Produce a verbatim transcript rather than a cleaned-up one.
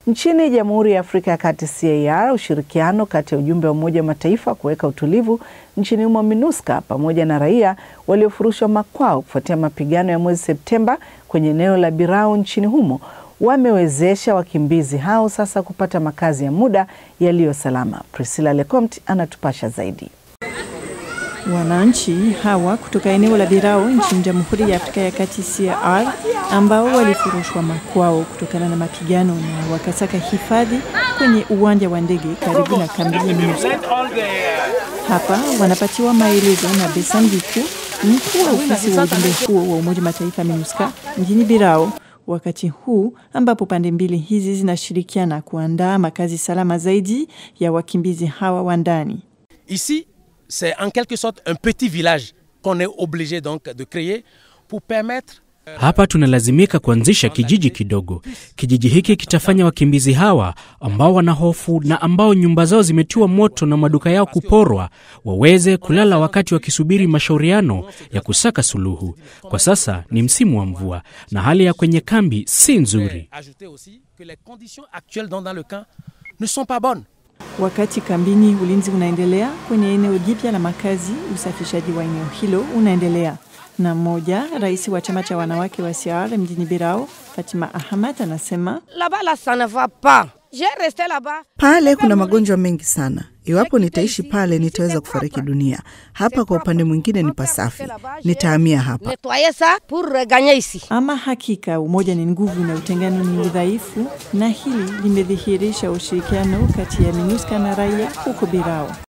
Nchini Jamhuri ya Afrika ya Kati C A R, ushirikiano kati ya ujumbe wa Umoja wa Mataifa kuweka utulivu nchini humo MINUSCA pamoja na raia waliofurushwa makwao kufuatia mapigano ya mwezi Septemba kwenye eneo la Birao nchini humo wamewezesha wakimbizi hao sasa kupata makazi ya muda yaliyo salama. Priscilla Lecomte anatupasha zaidi. Wananchi hawa kutoka eneo la Birao nchini Jamhuri ya Afrika ya Kati C A R ambao walifurushwa makwao kutokana na mapigano na wakasaka hifadhi kwenye uwanja wa ndege karibu na kambi ya MINUSCA. Hapa wanapatiwa maelezo na Besandiku, mkuu wa ofisi wa ujumbe huo wa Umoja Mataifa MINUSCA mjini Birao, wakati huu ambapo pande mbili hizi zinashirikiana kuandaa makazi salama zaidi ya wakimbizi hawa wa ndani. Ici, c'est en quelque sorte un petit village qu'on est obligé donc de créer pour permettre. Hapa tunalazimika kuanzisha kijiji kidogo. Kijiji hiki kitafanya wakimbizi hawa ambao wana hofu na ambao nyumba zao zimetiwa moto na maduka yao kuporwa waweze kulala wakati wakisubiri mashauriano ya kusaka suluhu. Kwa sasa ni msimu wa mvua na hali ya kwenye kambi si nzuri. Wakati kambini ulinzi unaendelea kwenye eneo jipya la makazi, usafishaji wa eneo hilo unaendelea. Na mmoja, rais wa chama cha wanawake wa C A R mjini Birao, Fatima Ahmad, anasema pale kuna magonjwa mengi sana. Iwapo nitaishi pale nitaweza kufariki dunia. Hapa kwa upande mwingine ni pasafi. Nitahamia hapa. Ama hakika umoja ni nguvu na utengano ni udhaifu, na hili limedhihirisha ushirikiano kati ya MINUSCA na raia huko Birao.